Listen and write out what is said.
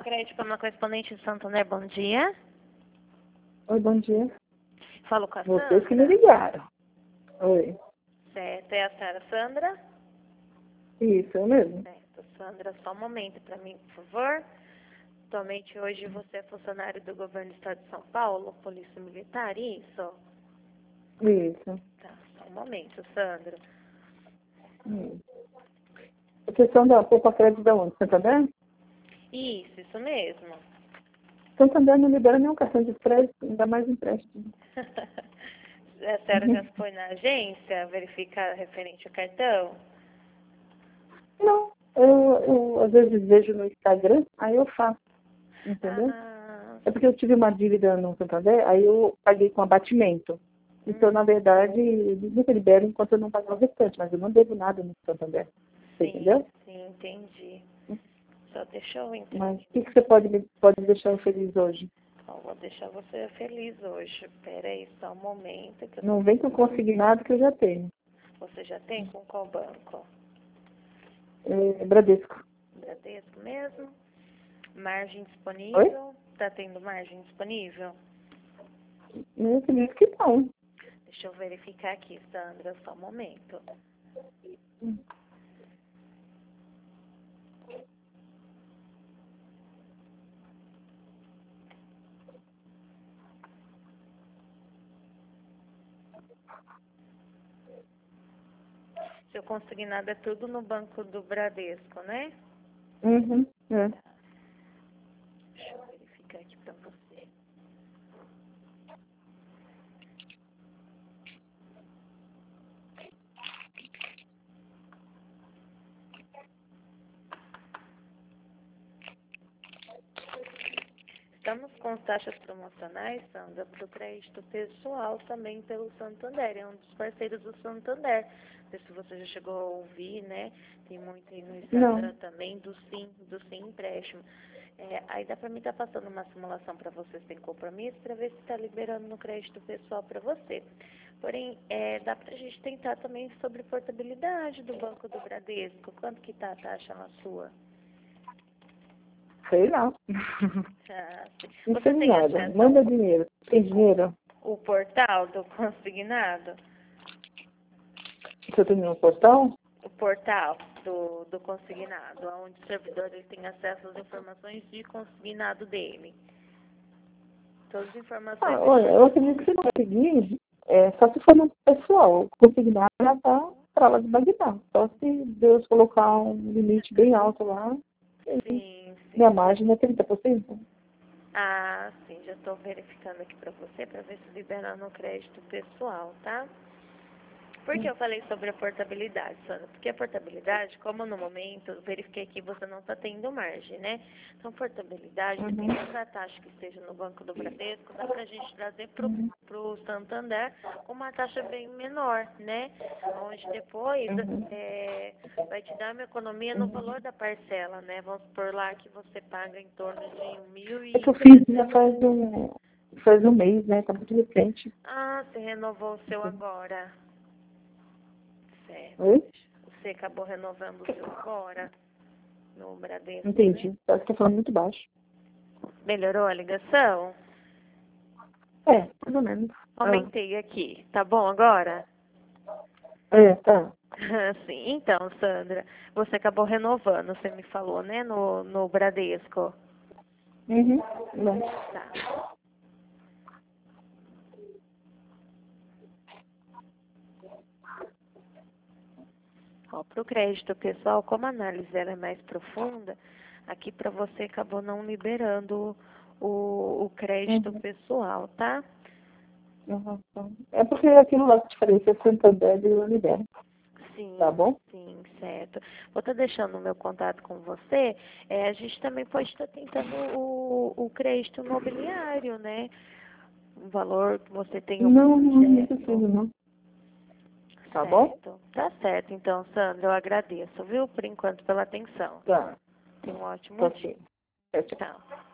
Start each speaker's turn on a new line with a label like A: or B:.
A: Crédito para uma correspondente de Santander, bom dia.
B: Oi, bom dia.
A: Falo com a
B: Vocês
A: Sandra.
B: que me ligaram. Oi.
A: Certo, é a senhora Sandra?
B: Isso, eu mesmo.
A: Certo, Sandra, só um momento para mim, por favor. Atualmente hoje você é funcionário do governo do estado de São Paulo, Polícia Militar, isso?
B: Isso.
A: Tá, só um momento, Sandra.
B: Vocês são da Poupa Crédito da onde? Santander?
A: Isso mesmo.
B: Santander não libera nenhum cartão de crédito, ainda mais empréstimo.
A: A senhora já foi na agência verificar referente ao cartão?
B: Não, eu às vezes vejo no Instagram, aí eu faço, entendeu?
A: Ah,
B: É porque eu tive uma dívida no Santander, aí eu paguei com abatimento. Então, na verdade, eles nunca liberam enquanto eu não pagar o restante, mas eu não devo nada no Santander. Você entendeu?
A: sim, entendi. Só deixa eu entender.
B: Mas o que você pode deixar eu feliz hoje?
A: Então, vou deixar você feliz hoje. Pera aí, só um momento. Que
B: Não vem com consignado que eu já tenho.
A: Você já tem com qual banco?
B: Bradesco.
A: Bradesco mesmo? Margem
B: Oi?
A: disponível? Tá tendo margem disponível?
B: Eu acredito que não.
A: Deixa eu verificar aqui, Sandra, só um momento. Seu consignado é tudo no banco do Bradesco, né?
B: Uhum. É.
A: Deixa eu verificar aqui pra você. Estamos com taxas promocionais, Sandra, para o crédito pessoal também pelo Santander. É um dos parceiros do Santander. Não sei se você já chegou a ouvir, né? Tem muito aí no Instagram
B: Não.
A: também do Sim Empréstimo. Aí dá para mim estar passando uma simulação para você sem compromisso para ver se está liberando no crédito pessoal para você. Porém, dá para a gente tentar também sobre portabilidade do Banco do Bradesco. Quanto que está a taxa na sua?
B: Sei lá.
A: Ah, sim.
B: Não
A: Você
B: sei
A: tem
B: nada.
A: acesso
B: Manda dinheiro. Tem dinheiro?
A: ao portal do consignado?
B: Você tem no portal?
A: O portal do consignado, onde o servidor ele tem acesso às informações de consignado dele. Todas as informações
B: Olha, eu acredito que você não conseguir, só se for no pessoal. Consignado já tá para lá de Bagdá. Só se Deus colocar um limite bem alto lá,
A: sim.
B: minha margem é 30%.
A: Ah, sim, já estou verificando aqui para você, para ver se libera no crédito pessoal, tá? Por que eu falei sobre a portabilidade, Sandra? Porque a portabilidade, como no momento, eu verifiquei que você não está tendo margem, né? Então, portabilidade, dependendo da taxa que esteja no Banco do Bradesco, dá para a gente trazer para o Santander uma taxa bem menor, né? Onde depois vai te dar uma economia no valor da parcela, né? Vamos por lá que você paga em torno de
B: É que eu fiz já
A: 1.300.
B: faz um mês, né? Tá muito recente.
A: Ah, você renovou o seu agora. Certo.
B: Oi?
A: Você acabou renovando o seu agora no Bradesco, né?
B: Entendi. Parece que tá falando muito baixo.
A: Melhorou a ligação?
B: Mais ou menos.
A: Aumentei aqui. Tá bom agora?
B: Tá.
A: Sim. Então, Sandra, você acabou renovando, você me falou, né? No Bradesco.
B: Uhum. Bom.
A: Tá. Ó, para o crédito pessoal, como a análise ela é mais profunda, aqui para você acabou não liberando o crédito pessoal, tá?
B: Uhum. É porque aquilo lá que eu te falei, se é Santander, eu libero.
A: Sim,
B: Tá bom?
A: sim, certo. Vou estar deixando o meu contato com você. A gente também pode estar tentando o crédito imobiliário, né? O valor que você tem um
B: Não
A: projeto.
B: preciso, não. Tá bom?
A: Certo. Tá certo, então, Sandra, eu agradeço, viu, por enquanto, pela atenção.
B: Tá.
A: Tenha um ótimo
B: Tá
A: dia.
B: ok. Tchau, tchau.
A: Tchau.